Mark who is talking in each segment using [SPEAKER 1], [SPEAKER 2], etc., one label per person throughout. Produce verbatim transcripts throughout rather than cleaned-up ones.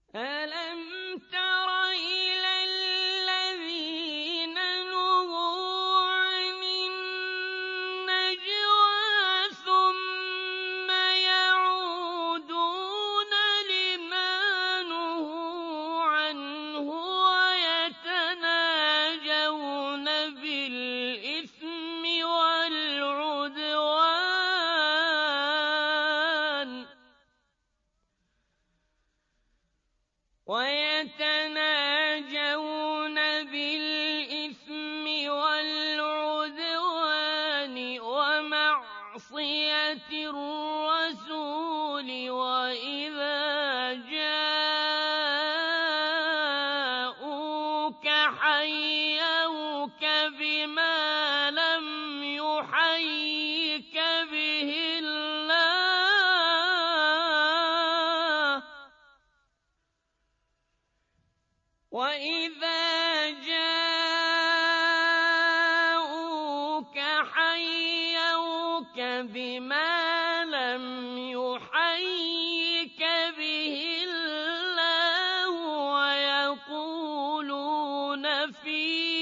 [SPEAKER 1] أَلَمْ تَرَ إِلَى الَّذِينَ نُهُوا عَنِ النَّجْوَىٰ ثُمَّ يَعُودُونَ لِمَا نُهُوا عَنْهُ وَيَتَنَاجَوْنَ بِالْإِثْمِ وَالْعُدْوَانِ وَيَتَنَاجَوْنَ بِالْإِثْمِ وَالْعُدْوَانِ وَمَعْصِيَتِ الرَّسُولِ وَإِذَا جَاءُوكَ حَيَّوْكَ بِمَا لَمْ يُحَيِّكَ بِهِ اللَّهُ وَإِذَا جَاءُوكَ حَيَّوْكَ بِمَا لَمْ يُحَيِّكَ بِهِ اللَّهُ وَيَقُولُونَ فِي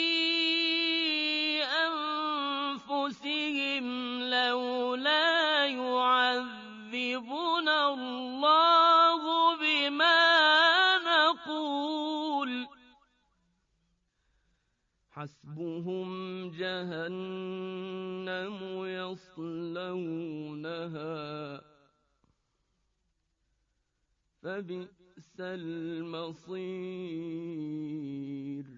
[SPEAKER 1] أَنفُسِهِمْ لَوْلَا يُعَذِّبُنَا اللَّهُ بِمَا نَقُولُ حَسْبُهُمْ جَهَنَّمُ يَصْلَوْنَهَا فَبِئْسَ الْمَصِيرُ